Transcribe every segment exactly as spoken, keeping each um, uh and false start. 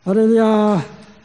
ハレルヤ、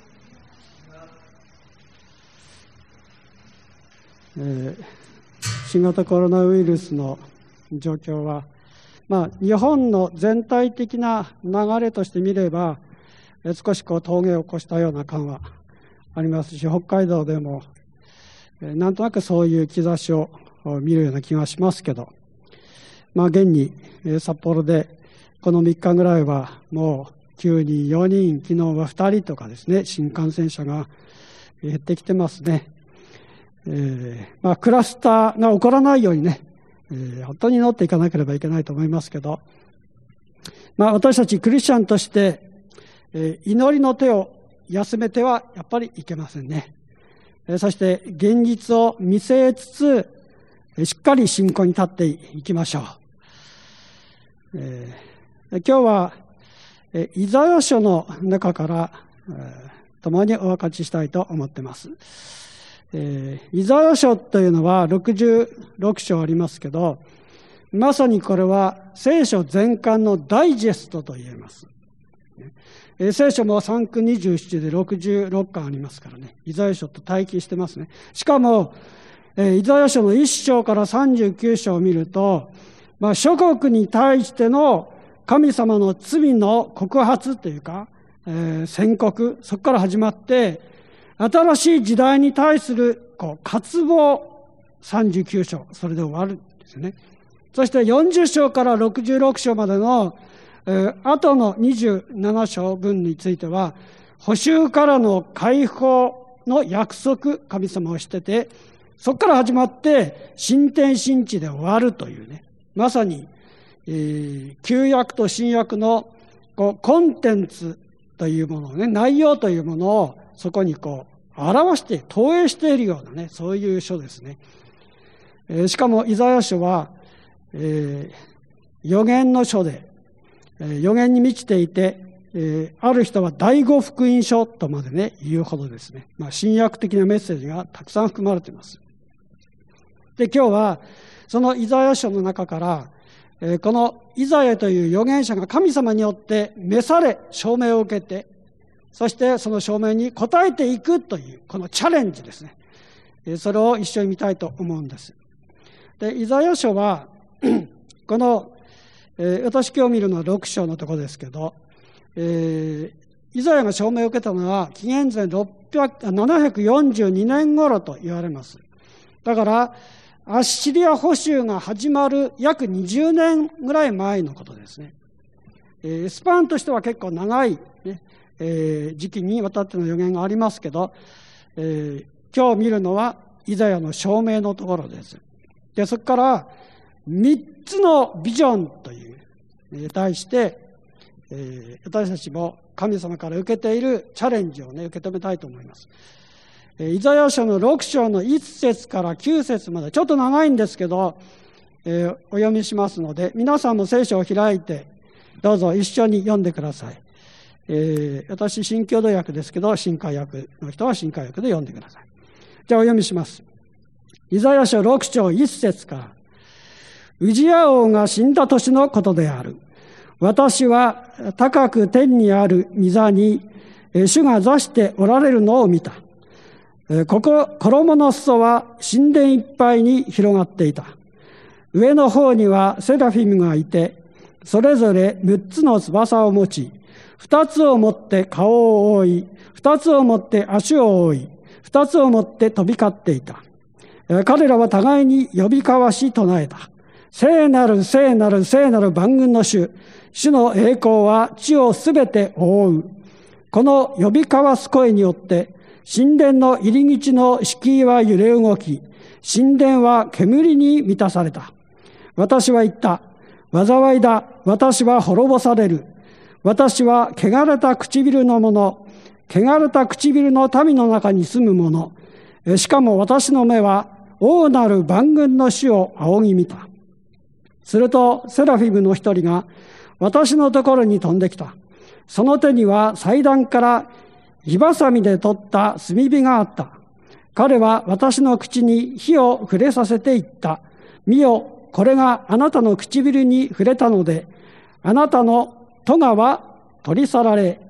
えー、新型コロナウイルスの状況は、まあ、日本の全体的な流れとして見れば、えー、少しこう峠を越したような感はありますし、北海道でも、えー、なんとなくそういう兆しを見るような気がしますけど、まあ、現に、えー、札幌でこのみっかぐらいはもうきゅうにん、よにん、昨日はふたりとかですね、新感染者が減ってきてますね。えーまあ、クラスターが起こらないようにね、えー、本当に祈っていかなければいけないと思いますけど、まあ、私たちクリスチャンとして、えー、祈りの手を休めてはやっぱりいけませんね。えー、そして現実を見据えつつ、しっかり信仰に立っていきましょう。えー、今日はイザヤ書の中から、えー、共にお分かちしたいと思っています。えー、イザヤ書というのはろくじゅうろく章ありますけど、まさにこれは聖書全巻のダイジェストと言えます。えー、聖書もさんくにじゅうななでろくじゅうろっかんありますからね、イザヤ書と対比してますね。しかも、えー、イザヤ書のいっ章からさんじゅうきゅう章を見ると、まあ、諸国に対しての神様の罪の告発というか、えー、宣告、そこから始まって、新しい時代に対するこう渇望、さんじゅうきゅう章、それで終わるんですよね。そしてよんじゅう章からろくじゅうろく章までの、えー、後のにじゅうなな章分については、捕囚からの解放の約束、神様をしてて、そこから始まって、新天新地で終わるというね、まさに、えー、旧約と新約のこうコンテンツというものをね、内容というものをそこにこう表して投影しているようなね、そういう書ですね。えー、しかもイザヤ書は、えー、預言の書で、えー、預言に満ちていて、えー、ある人は第五福音書とまでね言うほどですね、まあ、新約的なメッセージがたくさん含まれています。で、今日はそのイザヤ書の中からこのイザヤという預言者が神様によって召され証明を受けて、そしてその証明に応えていくというこのチャレンジですね、それを一緒に見たいと思うんです。で、イザヤ書はこの、えー、私今日見るのはろく章のところですけど、えー、イザヤが証明を受けたのは紀元前ななひゃくよんじゅうにねん頃と言われます。だからアッシリア捕囚が始まる約にじゅうねんぐらい前のことですね。えー、スパンとしては結構長い、ねえー、時期にわたっての予言がありますけど、えー、今日見るのはイザヤの証明のところです。で、そこからみっつのビジョンという、えー、対して、えー、私たちも神様から受けているチャレンジをね、受け止めたいと思います。イザヤ書のろく章のいち節からきゅう節まで、ちょっと長いんですけど、えー、お読みしますので、皆さんも聖書を開いて、どうぞ一緒に読んでください。えー、私、新共同訳ですけど、新海訳の人は新海訳で読んでください。じゃあお読みします。イザヤ書ろく章いち節から、ウジヤ王が死んだ年のことである。私は高く天にある御座に、主が座しておられるのを見た。ここ、衣の裾は神殿いっぱいに広がっていた。上の方にはセラフィムがいて、それぞれむっつの翼を持ち、二つを持って顔を覆い、二つを持って足を覆い、二つを持って飛び交っていた。彼らは互いに呼び交わし唱えた。聖なる聖なる聖なる万軍の主、主の栄光は地をすべて覆う。この呼び交わす声によって、神殿の入り口の敷居は揺れ動き、神殿は煙に満たされた。私は言った。災いだ。私は滅ぼされる。私は汚れた唇の者、汚れた唇の民の中に住む者。しかも私の目は王なる万軍の主を仰ぎ見た。するとセラフィムの一人が私のところに飛んできた。その手には祭壇から火ばさみで取った炭火があった。彼は私の口に火を触れさせていった。見よ、これがあなたの唇に触れたので、あなたの咎は取り去られ、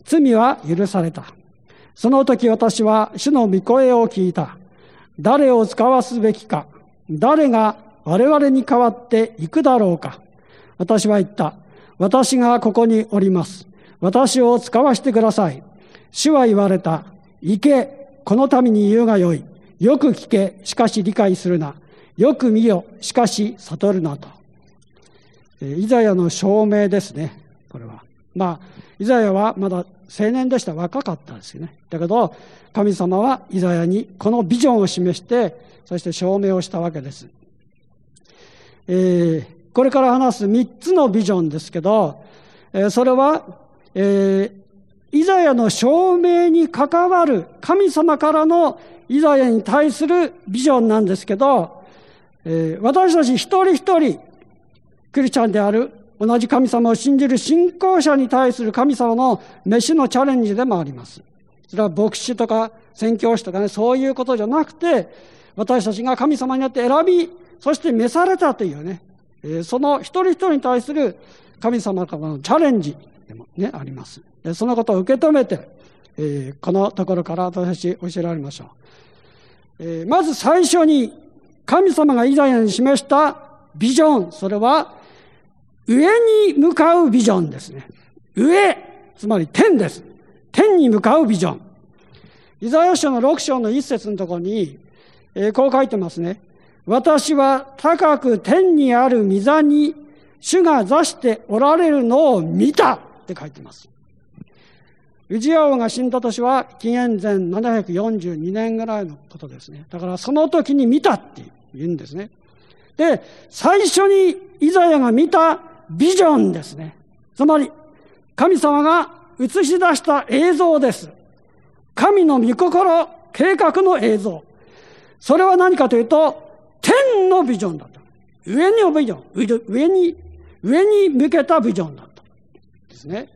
罪は許された。その時私は主の御声を聞いた。誰を使わすべきか。誰が我々に代わって行くだろうか。私は言った。私がここにおります。私を使わしてください。主は言われた。行け、この民に言うがよい。よく聞け、しかし理解するな。よく見よ、しかし悟るなと。イザヤの証明ですね、これは。まあ、イザヤはまだ青年でした。若かったですよね。だけど、神様はイザヤにこのビジョンを示して、そして証明をしたわけです。えー、これから話すみっつのビジョンですけど、えー、それは、えー、イザヤの証明に関わる神様からのイザヤに対するビジョンなんですけど、えー、私たち一人一人、クリスチャンである同じ神様を信じる信仰者に対する神様の飯のチャレンジでもあります。それは牧師とか宣教師とかね、そういうことじゃなくて、私たちが神様によって選び、そして召されたというね、えー、その一人一人に対する神様からのチャレンジでもね、あります。そのことを受け止めて、えー、このところから私たち教えられましょう。えー、まず最初に神様がイザヤに示したビジョン、それは上に向かうビジョンですね。上、つまり天です。天に向かうビジョン。イザヤ書のろく章の一節のところに、えー、こう書いてますね。私は高く天にある御座に主が座しておられるのを見たって書いてます。ウジヤ王が死んだ年は紀元前ななひゃくよんじゅうにねんぐらいのことですね。だからその時に見たって言うんですね。で、最初にイザヤが見たビジョンですね。つまり神様が映し出した映像です。神の御心、計画の映像。それは何かというと、天のビジョンだった。上にビジョン、上に、上に向けたビジョンだったですね。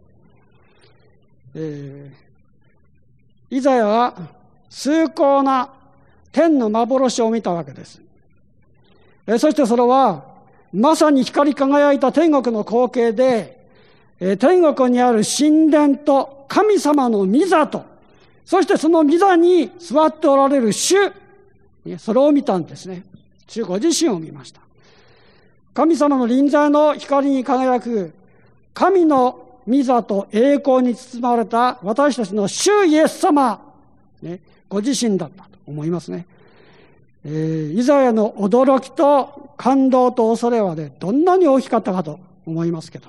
えー、イザヤは崇高な天の幻を見たわけです。えー、そしてそれはまさに光り輝いた天国の光景で、えー、天国にある神殿と神様の御座と、そしてその御座に座っておられる主、それを見たんですね。主ご自身を見ました。神様の臨在の光に輝く神の御座と栄光に包まれた私たちの主イエス様、ね、ご自身だったと思いますね。えー、イザヤの驚きと感動と恐れはね、どんなに大きかったかと思いますけど、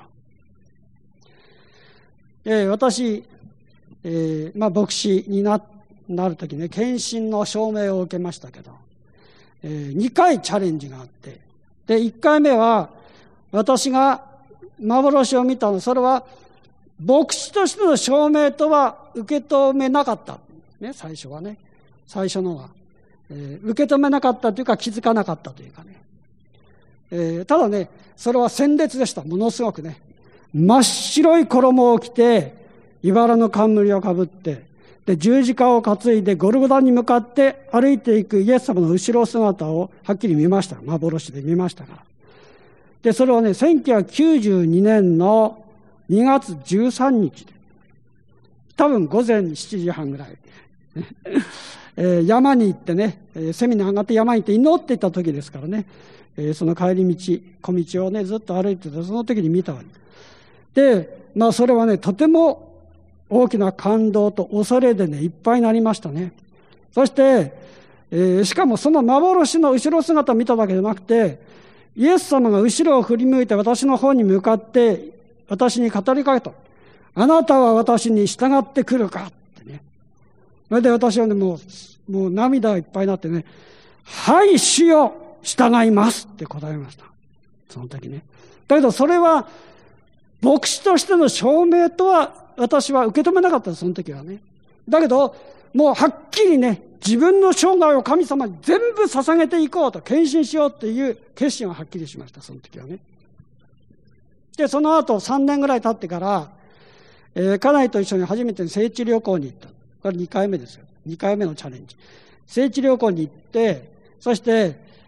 えー、私、えーまあ、牧師に な, なるときね、献身の証明を受けましたけど、えー、にかいチャレンジがあって、でいっかいめは私が幻を見たの、それは牧師としての証明とは受け止めなかった、ね、最初はね、最初のは、えー、受け止めなかったというか気づかなかったというかね、えー、ただね、それは鮮烈でした。ものすごくね、真っ白い衣を着て、茨の冠をかぶって、で十字架を担いでゴルゴダに向かって歩いていくイエス様の後ろ姿をはっきり見ました。幻で見ましたから。でそれはね、せんきゅうひゃくきゅうじゅうにねんのにがつじゅうさんにちで、多分午前しちじはんぐらい、えー、山に行ってね、セミに上がって山に行って祈っていた時ですからね、えー、その帰り道、小道をねずっと歩いてて、その時に見たわけで、まあそれはね、とても大きな感動と恐れでね、いっぱいになりましたね。そして、えー、しかもその幻の後ろ姿を見ただけじゃなくて、イエス様が後ろを振り向いて私の方に向かって私に語りかけた。あなたは私に従ってくるかってね。それで私はね、もう、もう涙がいっぱいになってね、はい、主よ、従いますって答えました。その時ね。だけどそれは牧師としての証明とは私は受け止めなかった、その時はね。だけどもうはっきりね、自分の生涯を神様に全部捧げていこうと、献身しようという決心ははっきりしました、その時はね。でその後さんねんぐらい経ってから、えー、家内と一緒に初めて聖地旅行に行った。これにかいめですよ。にかいめのチャレンジ。聖地旅行に行って、そして、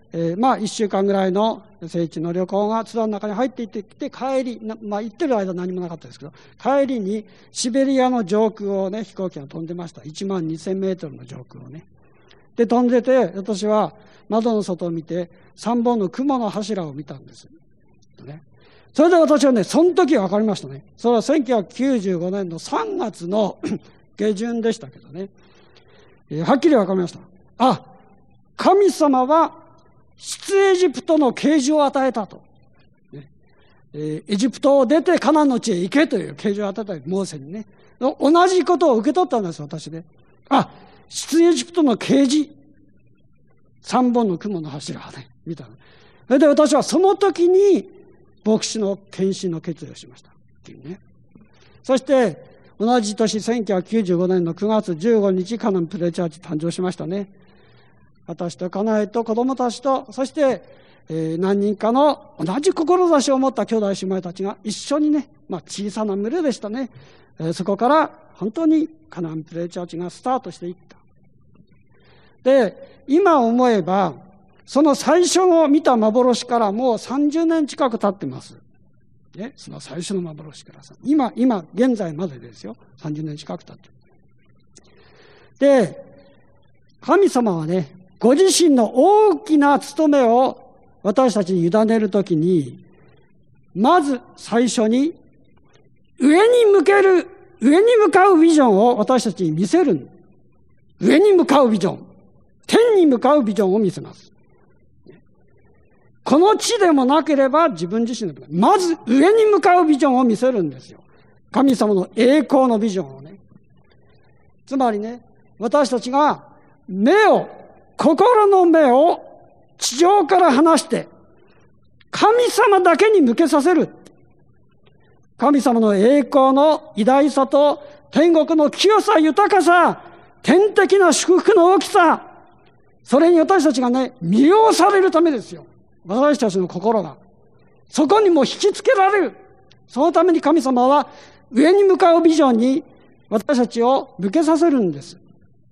えー、まあいっしゅうかんぐらいの聖地の旅行がツアーの中に入っていってきて、帰り、まあ行ってる間何もなかったですけど、帰りにシベリアの上空をね、飛行機が飛んでました。いちまんにせんメートルの上空をね。で、飛んでて、私は窓の外を見て、さんぼんの雲の柱を見たんです。ね、それで私はね、その時分かりましたね。それはせんきゅうひゃくきゅうじゅうごねんのさんがつの下旬でしたけどね、えー、はっきり分かりました。あ、神様は出エジプトの啓示を与えたと、ねえー、エジプトを出てカナンの地へ行けという啓示を与えたモーセにね、同じことを受け取ったんです、私ね。あ、出エジプトの啓示、三本の雲の柱をね、見たの。それで私はその時に牧師の献身の決意をしましたっていうね。そして同じ年せんきゅうひゃくきゅうじゅうごねんのくがつじゅうごにち、カナンプレチャーチ誕生しましたね。私と家内と子供たちと、そして、えー、何人かの同じ志を持った兄弟姉妹たちが一緒にね、まあ小さな群れでしたね、えー、そこから本当にカナンプレチャーチがスタートしていった。で、今思えばその最初の見た幻からもうさんじゅうねん近く経ってます。ね、その最初の幻からさ、今、今、現在までですよ。さんじゅうねん近く経ってる。で、神様はね、ご自身の大きな務めを私たちに委ねるときに、まず最初に、上に向ける、上に向かうビジョンを私たちに見せる。上に向かうビジョン。天に向かうビジョンを見せます。この地でもなければ自分自身でもまず上に向かうビジョンを見せるんですよ。神様の栄光のビジョンをね。つまりね、私たちが目を、心の目を地上から離して神様だけに向けさせる。神様の栄光の偉大さと天国の清さ、豊かさ、天的な祝福の大きさ、それに私たちがね、魅了されるためですよ。私たちの心がそこにも引きつけられる。そのために神様は上に向かうビジョンに私たちを向けさせるんです。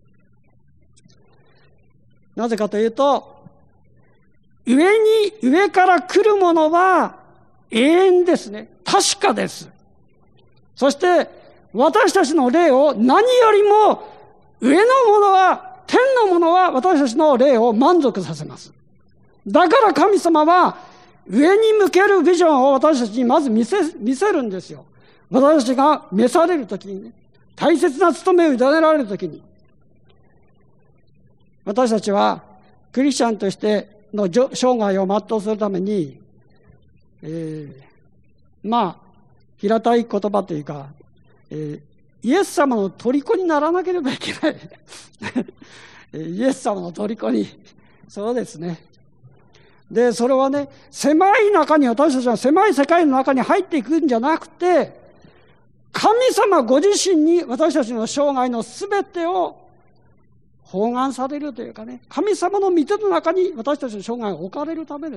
なぜかというと、上に上から来るものは永遠ですね。確かです。そして私たちの霊を何よりも上のものは、天のものは私たちの霊を満足させます。だから神様は上に向けるビジョンを私たちにまず見せ、見せるんですよ。私たちが召されるときにね、大切な務めを委ねられるときに、私たちはクリスチャンとしての生涯を全うするために、えー、まあ平たい言葉というか、えー、イエス様の虜にならなければいけないイエス様の虜に、そうですね。で、それはね、狭い中に、私たちは狭い世界の中に入っていくんじゃなくて、神様ご自身に私たちの生涯のすべてを包含されるというかね、神様の御手の中に私たちの生涯を置かれるためです。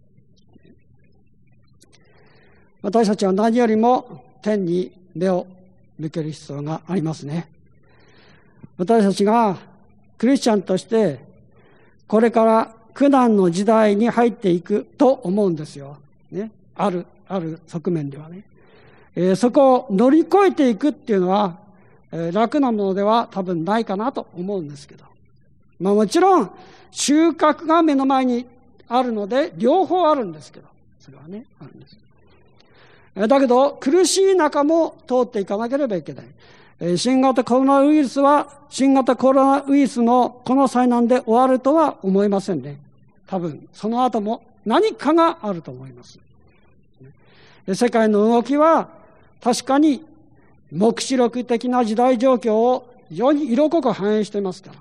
私たちは何よりも天に目を向ける必要がありますね。私たちがクリスチャンとしてこれから苦難の時代に入っていくと思うんですよ。ね、ある、ある側面ではね。えー、そこを乗り越えていくっていうのは、えー、楽なものでは多分ないかなと思うんですけど。まあもちろん、収穫が目の前にあるので、両方あるんですけど、それはね、あるんです。えー、だけど、苦しい中も通っていかなければいけない。新型コロナウイルスは新型コロナウイルスのこの災難で終わるとは思いませんね。多分その後も何かがあると思います。世界の動きは確かに黙示録的な時代状況を非常に色濃く反映していますから。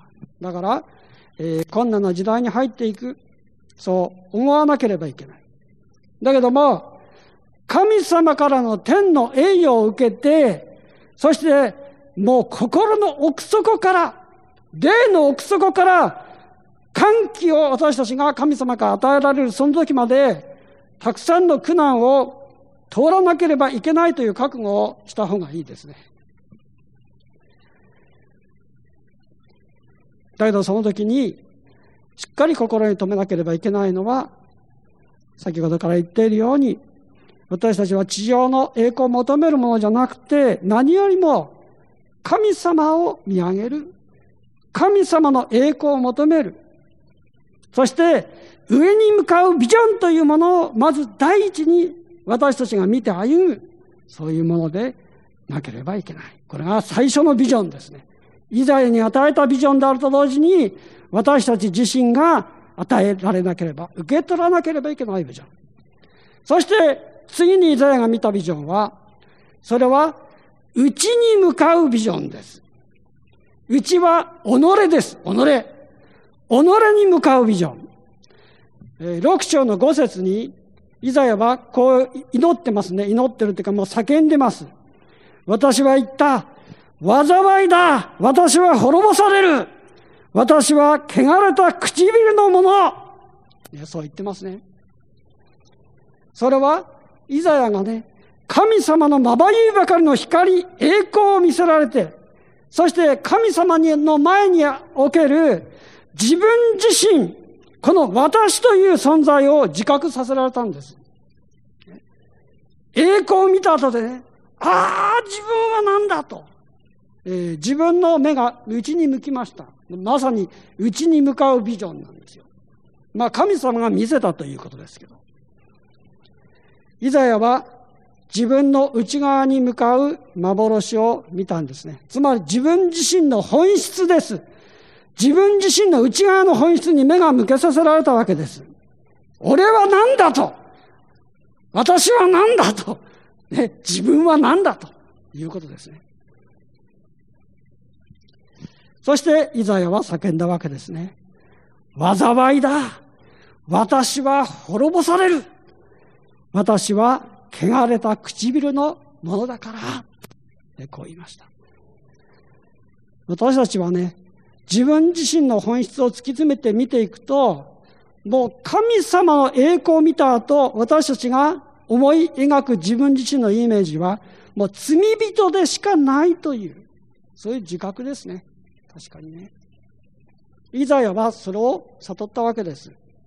だから、えー、困難な時代に入っていく、そう思わなければいけない。だけども神様からの天の栄誉を受けて、そしてもう心の奥底から、霊の奥底から歓喜を私たちが神様から与えられるその時まで、たくさんの苦難を通らなければいけないという覚悟をした方がいいですね。だけどその時にしっかり心に留めなければいけないのは、先ほどから言っているように、私たちは地上の栄光を求めるものじゃなくて、何よりも神様を見上げる。神様の栄光を求める。そして上に向かうビジョンというものをまず第一に私たちが見て歩む。そういうものでなければいけない。これが最初のビジョンですね。イザヤに与えたビジョンであると同時に、私たち自身が与えられなければ、受け取らなければいけないビジョン。そして次にイザヤが見たビジョンは、それは内に向かうビジョンです。内は己です。己。己に向かうビジョン。ろく章のご節に、イザヤはこう祈ってますね。祈ってるというかもう叫んでます。私は言った。災いだ。私は滅ぼされる。私は汚れた唇のもの。そう言ってますね。それはイザヤがね、神様のまばゆいばかりの光、栄光を見せられて、そして神様の前における自分自身、この私という存在を自覚させられたんです。栄光を見た後でね、ああ、自分は何だと、えー、自分の目が内に向きました。まさに内に向かうビジョンなんですよ。まあ神様が見せたということですけど、イザヤは自分の内側に向かう幻を見たんですね。つまり自分自身の本質です。自分自身の内側の本質に目が向けさせられたわけです。俺は何だと、私は何だと、ね、自分は何だということですね。そしてイザヤは叫んだわけですね。災いだ。私は滅ぼされる。私は汚れた唇のものだから。こう言いました。私たちはね、自分自身の本質を突き詰めて見ていくと、もう神様の栄光を見た後、私たちが思い描く自分自身のイメージは、もう罪人でしかないという、そういう自覚ですね。確かにね。イザヤはそれを悟ったわけです。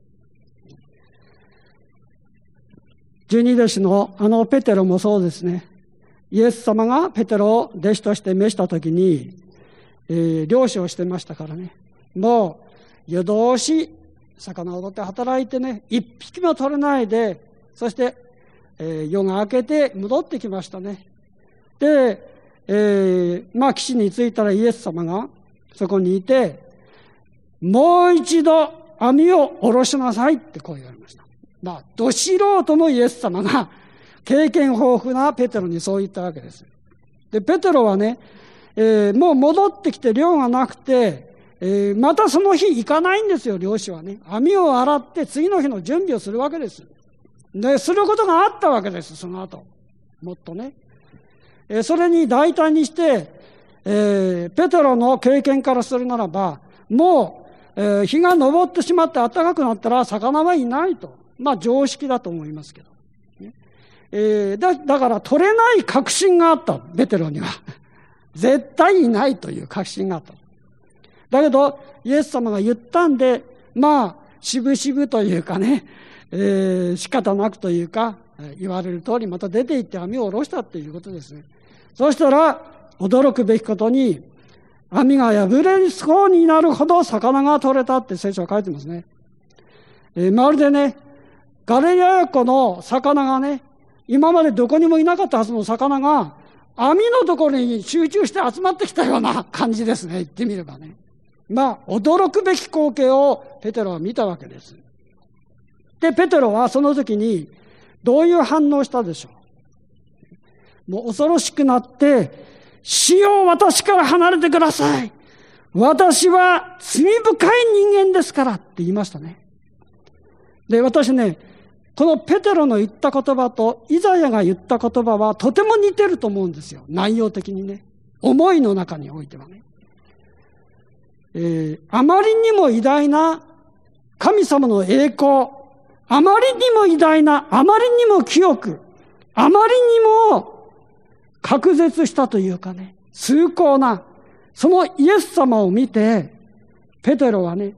十二弟子のあのペテロもそうですね。イエス様がペテロを弟子として召したときに、えー、漁師をしてましたからね。もう夜通し魚を取って働いてね、一匹も取れないで、そして、えー、夜が明けて戻ってきましたね。で、えー、まあ岸に着いたらイエス様がそこにいて、もう一度網を下ろしなさいってこう言われました。まあ、ど素人のイエス様が経験豊富なペテロにそう言ったわけです。で、ペテロはね、えー、もう戻ってきて漁がなくて、えー、またその日行かないんですよ、漁師はね。網を洗って次の日の準備をするわけです。で、することがあったわけです、その後。もっとね。えー、それに代替にして、えー、ペテロの経験からするならば、もう、えー、日が昇ってしまって暖かくなったら魚はいないと。まあ常識だと思いますけど。えー、だ, だから取れない確信があった、ペテロには。絶対いないという確信があった。だけど、イエス様が言ったんで、まあ、しぶしぶというかね、えー、仕方なくというか、言われる通りまた出て行って網を下ろしたということですね。そうしたら、驚くべきことに、網が破れそうになるほど魚が取れたって聖書は書いてますね。えー、まるでね、ガリラヤ湖の魚がね、今までどこにもいなかったはずの魚が、網のところに集中して集まってきたような感じですね。言ってみればね。まあ、驚くべき光景をペテロは見たわけです。で、ペテロはその時にどういう反応をしたでしょう。もう恐ろしくなって、主よ、私から離れてください。私は罪深い人間ですからって言いましたね。で、私ね、このペテロの言った言葉とイザヤが言った言葉はとても似てると思うんですよ。内容的にね。思いの中においてはね。えー、あまりにも偉大な神様の栄光、あまりにも偉大な、あまりにも清く、あまりにも隔絶したというかね、崇高な、そのイエス様を見て、ペテロはね、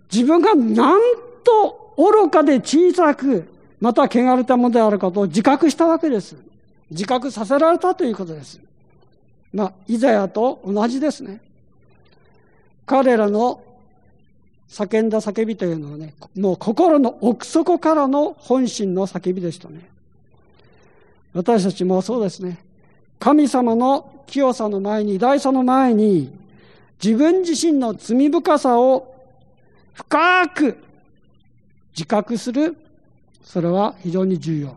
自分がなんと愚かで小さく、また汚れたものであることを自覚したわけです。自覚させられたということです。まあ、イザヤと同じですね。彼らの叫んだ叫びというのはね、もう心の奥底からの本心の叫びでしたね。私たちもそうですね。神様の清さの前に、偉大さの前に、自分自身の罪深さを深く自覚する、それは非常に重要。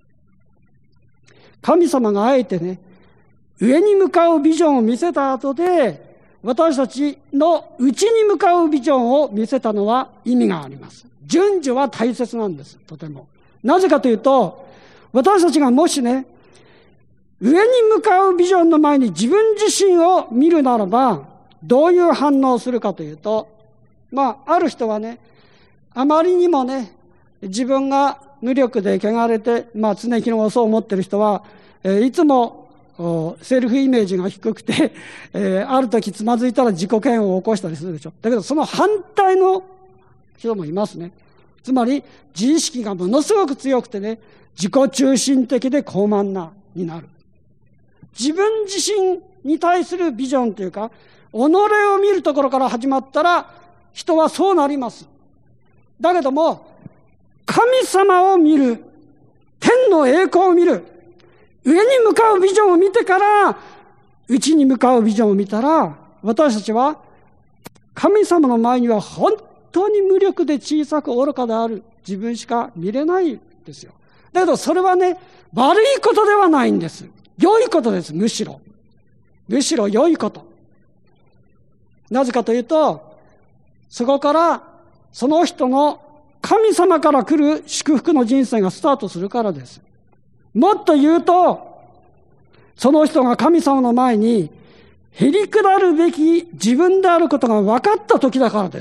神様があえてね、上に向かうビジョンを見せた後で、私たちの内に向かうビジョンを見せたのは意味があります。順序は大切なんです、とても。なぜかというと、私たちがもしね、上に向かうビジョンの前に自分自身を見るならば、どういう反応をするかというと、まあ、ある人はね、あまりにもね、自分が無力で汚れて、まあ、常日頃そう思ってる人は、えー、いつもセルフイメージが低くて、えー、ある時つまずいたら自己嫌悪を起こしたりするでしょ。だけどその反対の人もいますね。つまり自意識がものすごく強くてね、自己中心的で高慢なになる。自分自身に対するビジョンというか、己を見るところから始まったら人はそうなります。だけども神様を見る、天の栄光を見る、上に向かうビジョンを見てから内に向かうビジョンを見たら、私たちは神様の前には本当に無力で小さく愚かである自分しか見れないんですよ。だけどそれはね、悪いことではないんです。良いことです。むしろむしろ良いこと。なぜかというと、そこからその人の神様から来る祝福の人生がスタートするからです。もっと言うと、その人が神様の前にへりくだるべき自分であることが分かった時だからです。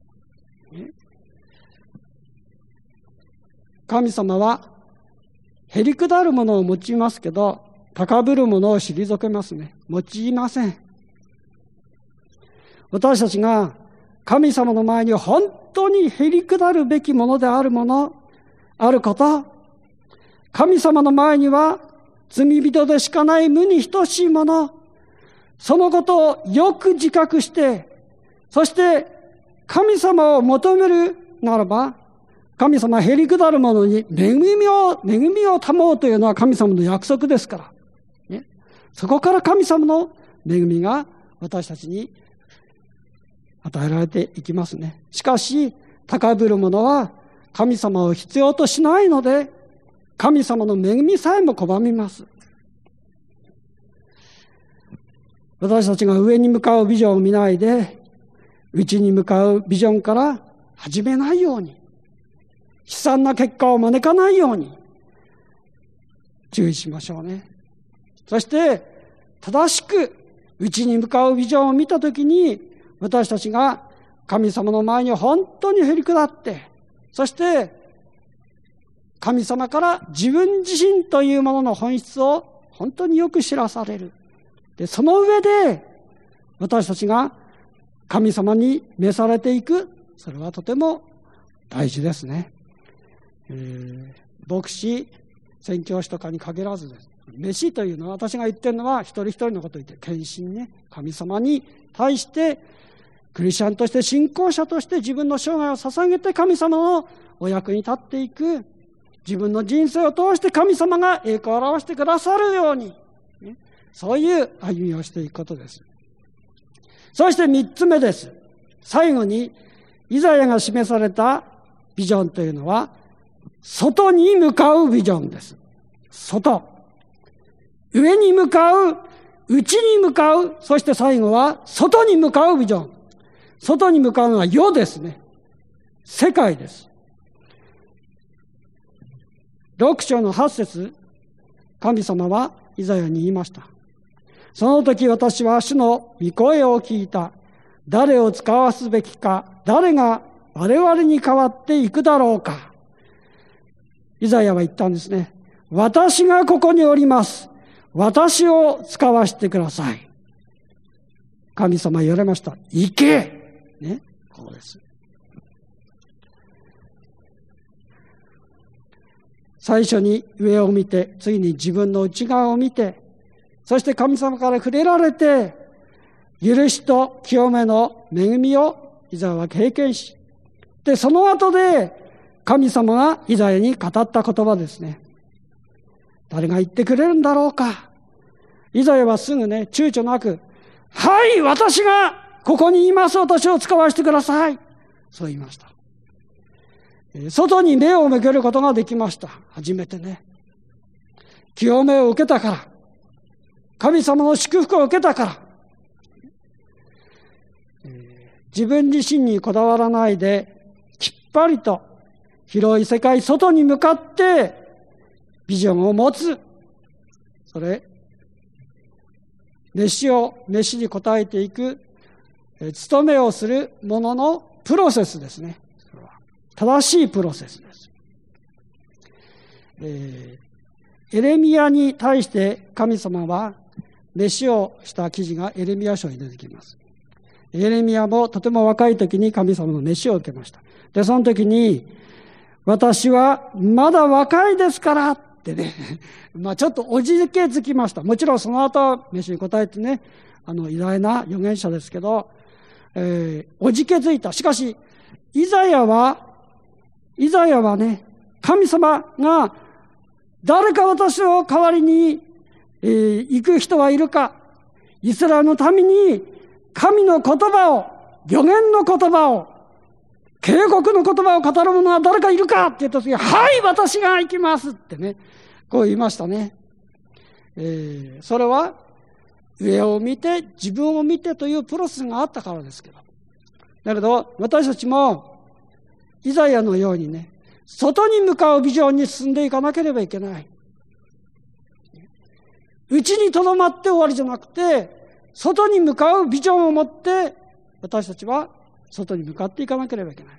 神様はへりくだるものを用いますけど、高ぶるものを退けますね。用いません。私たちが神様の前に本当にへりくだるべきものであるもの、あること、神様の前には罪人でしかない無に等しいもの、そのことをよく自覚して、そして神様を求めるならば、神様へりくだるものに恵みを、恵みを保うというのは神様の約束ですから、ね、そこから神様の恵みが私たちに与えられていきますね。しかし高ぶる者は神様を必要としないので、神様の恵みさえも拒みます。私たちが上に向かうビジョンを見ないで、内に向かうビジョンから始めないように、悲惨な結果を招かないように注意しましょうね。そして正しく内に向かうビジョンを見たときに、私たちが神様の前に本当にへりくだって、そして神様から自分自身というものの本質を本当によく知らされる。で、その上で私たちが神様に召されていく、それはとても大事ですね。えー、牧師、宣教師とかに限らずです。召しというのは、私が言ってるのは一人一人のことを言って、献身ね、神様に対してクリスチャンとして、信仰者として自分の生涯を捧げて神様のお役に立っていく、自分の人生を通して神様が栄光を表してくださるように、ね、そういう歩みをしていくことです。そして三つ目です。最後にイザヤが示されたビジョンというのは、外に向かうビジョンです。外、上に向かう、内に向かう、そして最後は外に向かうビジョン。外に向かうのは世ですね。世界です。六章の八節、神様はイザヤに言いました。その時私は主の御声を聞いた。誰を使わすべきか、誰が我々に代わっていくだろうか。イザヤは言ったんですね。私がここにおります。私を使わせてください。神様言われました。行け、ね、こうです。 最初に上を見て、次に自分の内側を見て、そして神様から触れられて、許しと清めの恵みをイザヤは経験し、で、その後で神様がイザヤに語った言葉ですね。誰が言ってくれるんだろうか。イザヤはすぐね、躊躇なく、はい、私がここにいます、私を使わせてください。そう言いました。外に目を向けることができました。初めてね。清めを受けたから。神様の祝福を受けたから。自分自身にこだわらないで、きっぱりと広い世界、外に向かってビジョンを持つ。それ、飯を、飯に応えていく、務めをするもののプロセスですね。正しいプロセスです。えー、エレミヤに対して神様は召しをした記事がエレミヤ書に出てきます。エレミヤもとても若い時に神様の召しを受けました。で、その時に、私はまだ若いですからってね、まあちょっとおじけづきました。もちろんその後、召しに答えてね、あの偉大な預言者ですけど、えー、おじけづいた。しかし、イザヤは、イザヤはね、神様が誰か私の代わりに、えー、行く人はいるか、イスラエルのために神の言葉を、預言の言葉を、警告の言葉を語る者は誰かいるかって言った時に、はい、私が行きますってね、こう言いましたね。えー、それは上を見て自分を見てというプロセスがあったからですけど、だけど私たちもイザヤのようにね、外に向かうビジョンに進んでいかなければいけない。内にとどまって終わりじゃなくて、外に向かうビジョンを持って私たちは外に向かっていかなければいけない。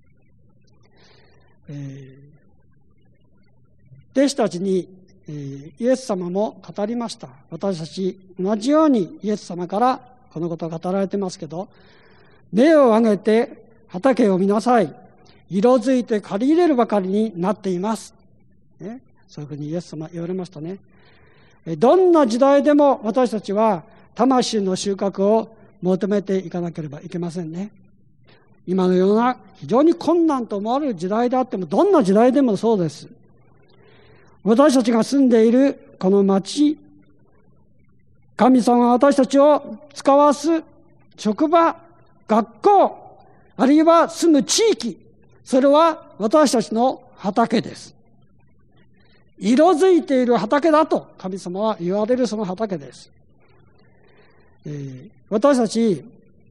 えー、弟子たちに、えー、イエス様も語りました。私たち同じようにイエス様からこのことを語られてますけど、目を上げて畑を見なさい。色づいて刈り入れるばかりになっています。ね、そういうふうにイエス様言われましたね。どんな時代でも私たちは魂の収穫を求めていかなければいけませんね。今のような非常に困難と思われる時代であっても、どんな時代でもそうです。私たちが住んでいるこの町、神様が私たちを使わす職場、学校、あるいは住む地域、それは私たちの畑です。色づいている畑だと神様は言われるその畑です。えー、私たち、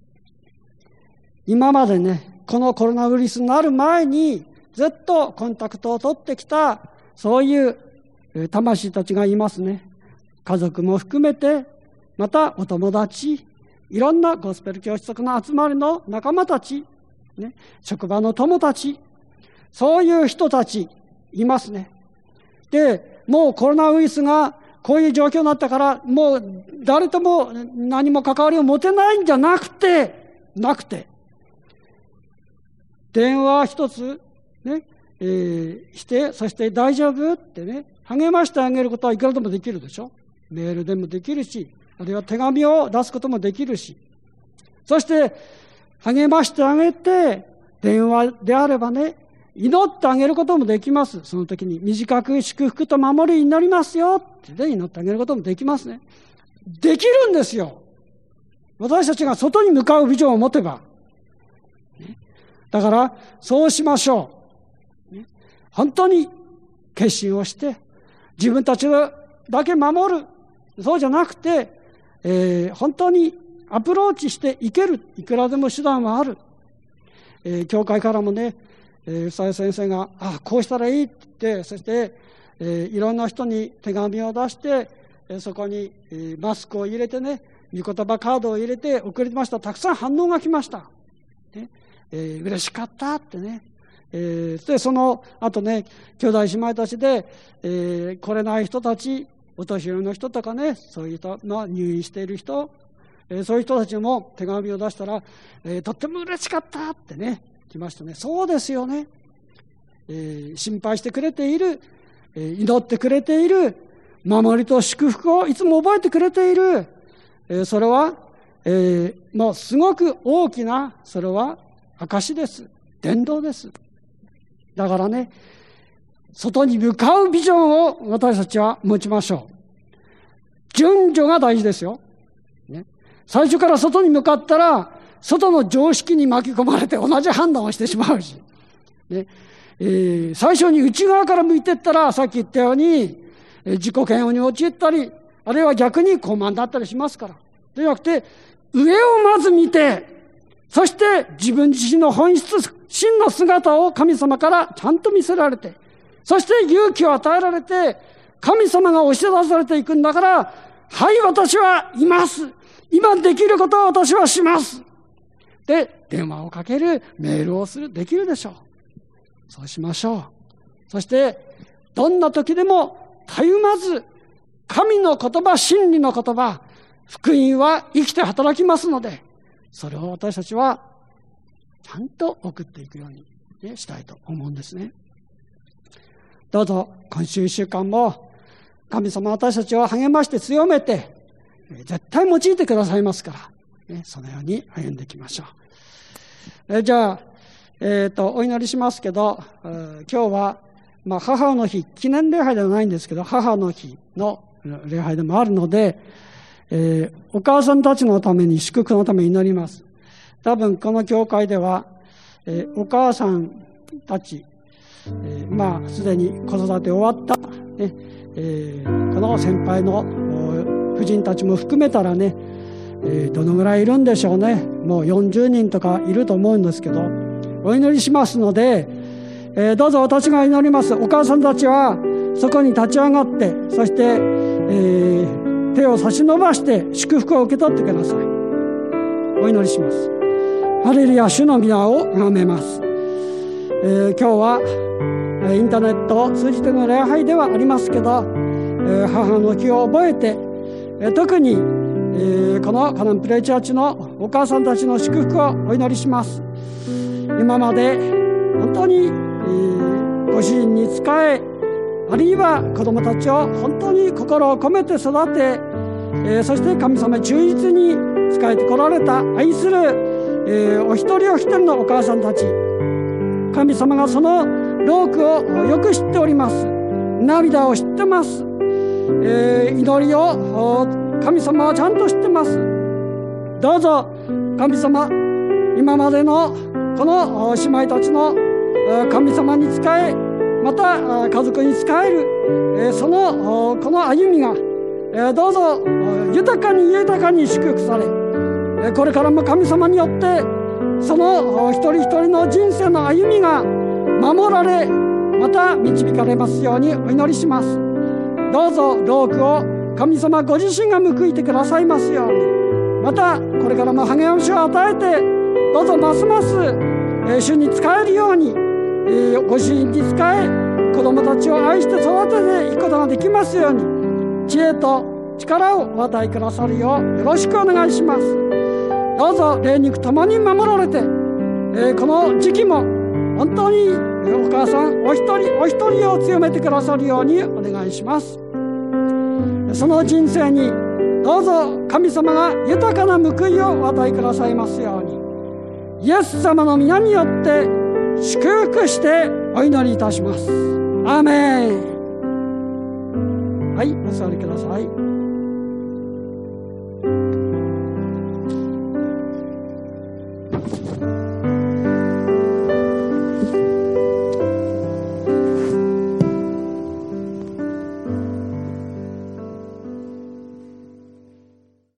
今までね、このコロナウイルスになる前にずっとコンタクトを取ってきた、そういう魂たちがいますね。家族も含めて、またお友達、いろんなゴスペル教室の集まりの仲間たち、ね、職場の友達、そういう人たちいますね。で、もうコロナウイルスがこういう状況になったから、もう誰とも何も関わりを持てないんじゃなくて、なくて、電話一つ、ね、えー、して、そして大丈夫ってね、励ましてあげることはいくらでもできるでしょ。メールでもできるし、あるいは手紙を出すこともできるし、そして励ましてあげて、電話であればね、祈ってあげることもできます。その時に短く祝福と守りになりますよって、ね、祈ってあげることもできますね。できるんですよ。私たちが外に向かうビジョンを持てば。ね、だからそうしましょう。ね、本当に決心をして自分たちだけ守る。そうじゃなくて、えー、本当にアプローチしていける。いくらでも手段はある。えー、教会からもね、えー、佐江先生が、あ、こうしたらいいって言って、そして、えー、いろんな人に手紙を出して、えー、そこに、えー、マスクを入れてね、御言葉カードを入れて送りました。たくさん反応が来ました。ね、えー、嬉しかったってね。えー、で、その後ね、兄弟姉妹たちで、えー、来れない人たち、お年寄りの人とかね、そういう人、まあ、入院している人、えー、そういう人たちも手紙を出したら、えー、とっても嬉しかったってね、来ましたね。そうですよね。えー、心配してくれている祈ってくれている、守りと祝福をいつも覚えてくれている、それは、えー、もうすごく大きな、それは証です。伝道です。だからね、外に向かうビジョンを私たちは持ちましょう。順序が大事ですよ。ね、最初から外に向かったら、外の常識に巻き込まれて同じ判断をしてしまうし、ねえー、最初に内側から向いていったら、さっき言ったように、えー、自己嫌悪に陥ったり、あるいは逆に高慢だったりしますから。とにかく上をまず見て、そして自分自身の本質、真の姿を神様からちゃんと見せられて、そして勇気を与えられて、神様が押し出されていくんだから、はい、私はいます。今できることを私はします。で、電話をかける、メールをする、できるでしょう。そうしましょう。そして、どんな時でもたゆまず、神の言葉、真理の言葉、福音は生きて働きますので、それを私たちはちゃんと送っていくように、ね、したいと思うんですね。どうぞ今週一週間も神様私たちを励まして強めて、絶対用いてくださいますから、ね、そのように歩んでいきましょう。えじゃあ、えー、とお祈りしますけど、えー、今日は、まあ、母の日記念礼拝ではないんですけど、母の日の礼拝でもあるので、えー、お母さんたちのために、祝福のために祈ります。多分この教会では、えー、お母さんたち、えー、まあすでに子育て終わった、ねえー、この先輩の婦人たちも含めたらね、えー、どのぐらいいるんでしょうね。もうよんじゅうにんとかいると思うんですけど、お祈りしますので、えー、どうぞ私が祈ります。お母さんたちはそこに立ち上がって、そして、えー、手を差し伸ばして祝福を受け取ってください。お祈りします。ハレルヤ、主の皆を崇めます。えー、今日はインターネットを通じての礼拝ではありますけど、えー、母の日を覚えて、えー、特に、えー、このカナンプレイチャーチのお母さんたちの祝福をお祈りします。今まで本当に、えー、ご主人に仕え、あるいは子供たちを本当に心を込めて育て、えー、そして神様忠実に仕えてこられた愛する、えー、お一人お一人のお母さんたち、神様がその労苦をよく知っております。涙を知ってます。えー、祈りを神様はちゃんと知ってます。どうぞ神様、今までのこの姉妹たちの神様に仕え、また家族に仕えるそのこの歩みがどうぞ豊かに豊かに祝福され、これからも神様によってその一人一人の人生の歩みが守られ、また導かれますようにお祈りします。どうぞ労苦を神様ご自身が報いてくださいますように、またこれからも励ましを与えて、どうぞますます主に仕えるように、ご主人に仕え、子供たちを愛して育てていくことができますように、知恵と力をお与えくださるようよろしくお願いします。どうぞ霊肉ともに守られて、この時期も本当にお母さんお一人お一人を強めてくださるようにお願いします。その人生にどうぞ神様が豊かな報いをお与えくださいますように、イエス様の皆によって祝福してお祈りいたします。アーメン。はい、お座りください。